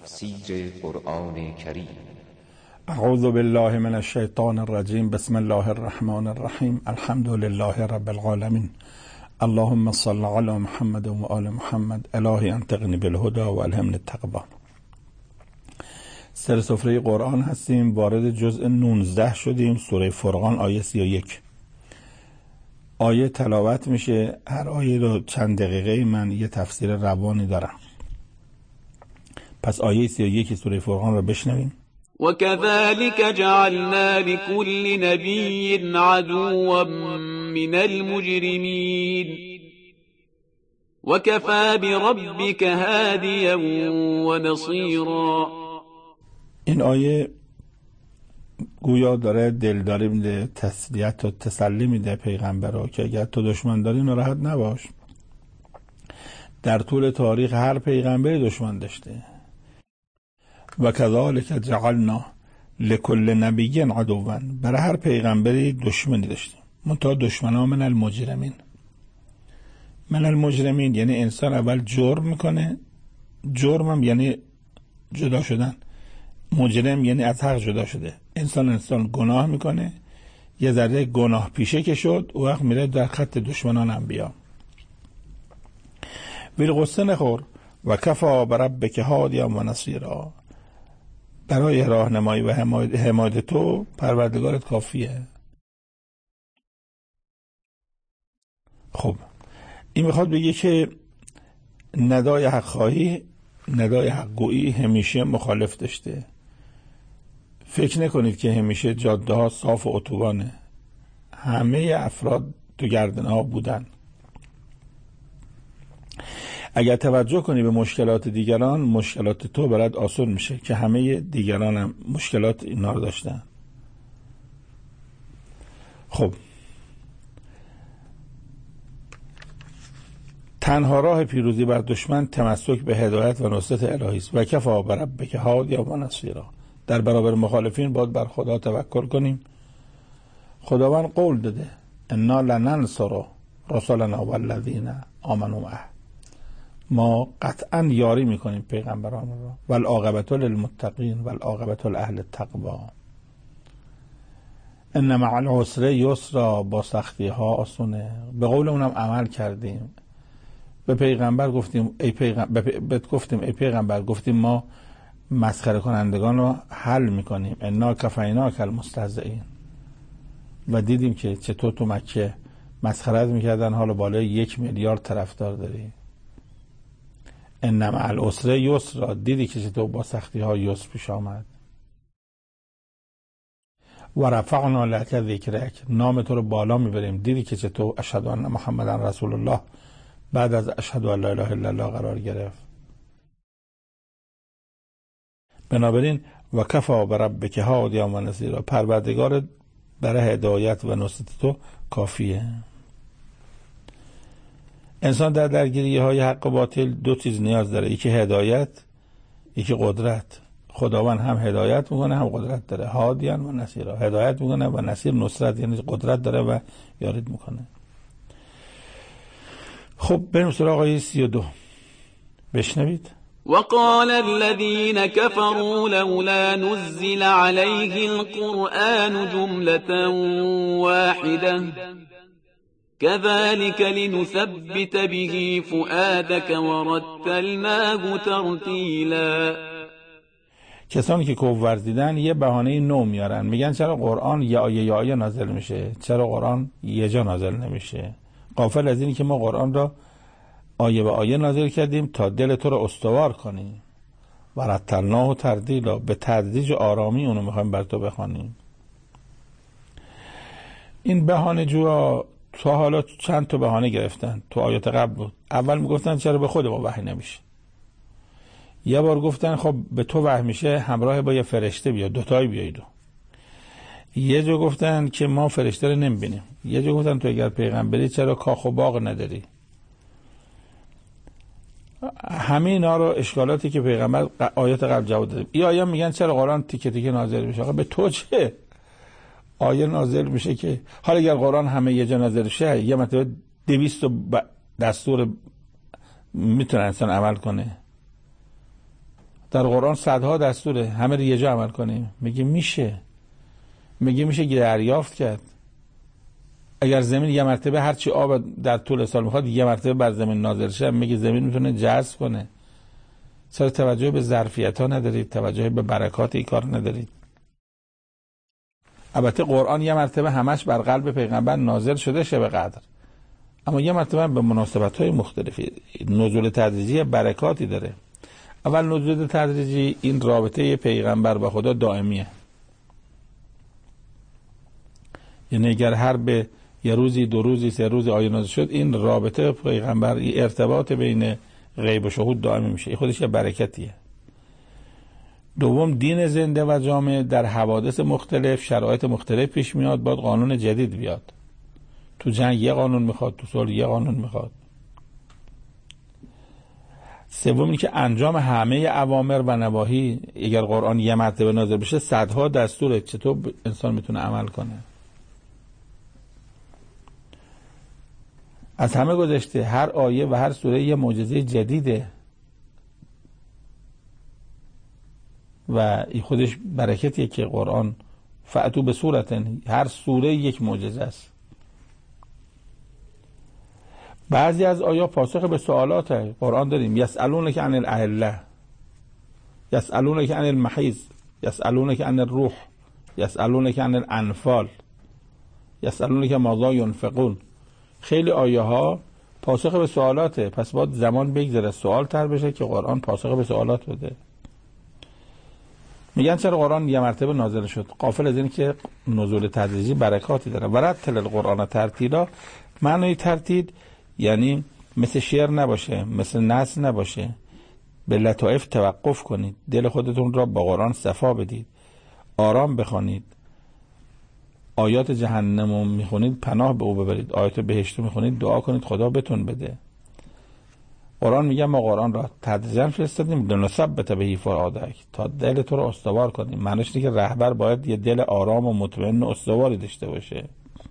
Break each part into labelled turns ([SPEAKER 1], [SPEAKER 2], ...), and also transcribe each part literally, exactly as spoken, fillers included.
[SPEAKER 1] تفسیر قرآن کریم.
[SPEAKER 2] اعوذ بالله من الشیطان الرجیم. بسم الله الرحمن الرحیم. الحمد لله رب العالمین. اللهم صل علی محمد و آل محمد. الهی انطقنی بالهدى و الهمنی التقوی. سر سفره قرآن هستیم، وارد جزء نوزده شدیم. سوره فرقان آیه سی و یک. آیه تلاوت میشه، هر آیه رو چند دقیقه من یه تفسیر روانی دارم. پس آیه سی و یک سوره فرقان رو بشنویم.
[SPEAKER 3] وكذلك جعلنا لكل نبي عدوا من المجرمين وكفى بربك هاديا ونصيرا.
[SPEAKER 2] این آیه گویا داره دلداری میده، تسلیت و تسلی میده پیغمبر رو که اگر تو دشمن داری ناراحت نباش. در طول تاریخ هر پیغمبری دشمن داشته. و کذالک جعلنا لکل نبی عدوا، برای هر پیغمبری دشمنی داشتیم، منتها دشمنا من المجرمین. من المجرمین یعنی انسان اول جرم میکنه، جرمم یعنی جدا شدن، مجرم یعنی از حق جدا شده. انسان انسان گناه میکنه، یه ذره گناه پیشه که شد و وقت میره در خط دشمنان انبیا. ویل قصه نخور. و کفا بربک هادیا و نصیرا، برای راهنمایی و حمایت تو پروردگارت کافیه. خب این میخواد بگه که ندای حق خواهی، ندای حق گویی همیشه مخالف داشته. فکر نکنید که همیشه جاده ها صاف و اتوبانه. همه افراد تو گردن ها بودن. اگر توجه کنی به مشکلات دیگران، مشکلات تو برات آسون میشه که همه دیگران هم مشکلات اینا رو داشتن. خب تنها راه پیروزی بر دشمن تمسک به هدایت و نصرت الهی است. و کفا بربک هادیا و نصیرا، در برابر مخالفین باید بر خدا توکل کنیم. خداوند قول داده انا لننصر رسلنا والذین آمنوا معه، ما قطعا یاری میکنیم پیغمبران را. والعاقبة للمتقین والعاقبة لأهل التقوی. ان مع العسر یسرا، با سختی ها آسونه. به قول اونم عمل کردیم. به پیغمبر گفتیم ای پیغمبر به گفتیم ای پیغمبر گفتیم ما مسخره کنندگان رو حل میکنیم. انا کفیناک المستهزئین. و دیدیم که چطور تو مکه مسخرت میکردن، حالا بالای یک میلیارد طرفدار داری. ان مع العسر یسرا، دیدی که چطور با سختی ها یسر پیش آمد. و رفعنا لک ذکرک، نام تو رو بالا میبریم. دیدی که چطور اشهد ان محمدن رسول الله بعد از اشهد ان لا اله الا الله قرار گرفت. بنابراین و کفا بربک هادیا و نصیرا، پروردگار برای هدایت و نصرت تو کافیه. انسان در درگیری های حق و باطل دو چیز نیاز داره، یکی هدایت، یکی قدرت. خداوند هم هدایت میکنه هم قدرت داره. هادیان و نصیرا، هدایت میکنه و نصیر نصرت، یعنی قدرت داره و یارید میکنه. خب بریم سراغ آیه سی و دو، بشنوید.
[SPEAKER 3] وقال الذين كفروا لولا نزل عليه القرآن جملة واحدة كذلك لنثبت به فؤادك ورتلناه ترتیلا.
[SPEAKER 2] کسانی که کفر ورزیدن یه بهانه نو میارن، میگن چرا قرآن یه آیه یه آیه نازل میشه، چرا قرآن یه جا نازل نمیشه. غافل از اینی که ما قرآن را آیه به آیه نازل کردیم تا دل تو رو استوار کنیم. و رتلناه ترتیلا، به تدریج آرامی اونو میخوایم بر تو بخوانیم. این بهانه جوها تا حالا چند تا بهانه گرفتن. تو آیات قبل بود، اول میگفتن چرا به خود ما وحی نمیشه. یه بار گفتن خب به تو وحی میشه همراه با یه فرشته بیا، دوتایی بیایید. یه جا گفتن که ما فرشته رو نمیبینیم. یه جا گفتن تو اگر پیغمبری چرا کاخ و باغ نداری. همه اینا رو اشکالاتی که پیغمبر آیات قبل جواب داده. این آیه میگن چرا قرآن تیکه تیکه نازل میشه. آقا به تو چه؟ آیه نازل میشه که حالا اگر قرآن همه یه جا نازل شه، یه مرتبه دویست دستور میتونه انسان عمل کنه. در قرآن صدها دستوره، همه رو یه جا عمل کنیم. میگه میشه، میگه میشه دریافت کرد. اگر زمین یه مرتبه هرچی آب در طول سال میخواد یه مرتبه بر زمین نازل شه، میگه زمین میتونه جذب کنه. چرا توجه به ظرفیت ها ندارید؟ توجه به برکات این کار ندارید؟ البته قرآن یه مرتبه همش بر قلب پیغمبر نازل شده شب قدر، اما یه مرتبه به مناسبت های مختلفی نزول تدریجی برکاتی داره. اول نزول تدریجی این رابطه پیغمبر با خدا دائمیه، یعنی اگر هر به یه روزی دو روزی سه روزی آیه نازل شد، این رابطه پیغمبر، این ارتباط بین غیب و شهود دائمی میشه. این خودش یه برکتیه. دوم، دین زنده و جامع در حوادث مختلف، شرایط مختلف پیش میاد، باید قانون جدید بیاد. تو جنگ یه قانون میخواد، تو صلح یه قانون میخواد. سوم این که انجام همه اوامر و نواهی، اگر قرآن یه مرتبه نازل بشه صدها دستوره، چطور انسان میتونه عمل کنه؟ از همه گذشته هر آیه و هر سوره یه معجزه جدیده و این خودش برکتیه که قرآن فأتو به صورتن، هر سوره یک معجزه است. بعضی از آیات پاسخ به سوالات هست. قرآن داریم یسألونک عن الاهله، یسألونک عن المحیض، یسألونک عن الروح، یسألونک عن الانفال، یسألونک ماذا ينفقون. خیلی آیه ها پاسخ به سوالاته، پس باید زمان بگذره سوال تر بشه که قرآن پاسخ به سوالات بده. میگن چرا قرآن یه مرتبه نازل شد؟ غافل از این که نزول تدریجی برکاتی داره. ورتل القرآن ترتیلا، معنی ترتیل یعنی مثل شعر نباشه، مثل نثر نباشه، به لطائف توقف کنید، دل خودتون را با قرآن صفا بدید، آرام بخوانید، آیات جهنم رو میخونید پناه به او ببرید، آیات بهشت رو میخونید دعا کنید خدا بتون بده. قرآن میگه ما قرآن را تدریجا فرستادیم لنثبت به فؤادک، تا دل تو رو استوار کنیم. معنیش اینه که رهبر باید یه دل آرام و مطمئن و استواری داشته باشه.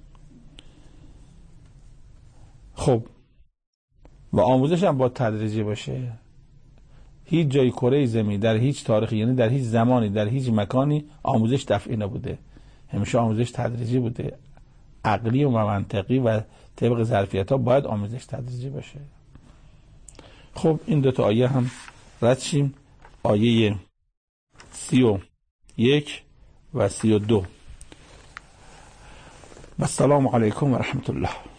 [SPEAKER 2] خب و آموزش هم باید تدریجی باشه. هیچ جای کره زمین در هیچ تاریخی، یعنی در هیچ زمانی در هیچ مکانی آموزش دفعی نبوده، همیشه آموزش تدریجی بوده. عقلی و منطقی و طبق ظرفیت ها باید آموزش تدریجی باشه. خب این دو تا آیه هم رد شیم. آیه سی و یک و سی و دو. و السلام علیکم و رحمت الله.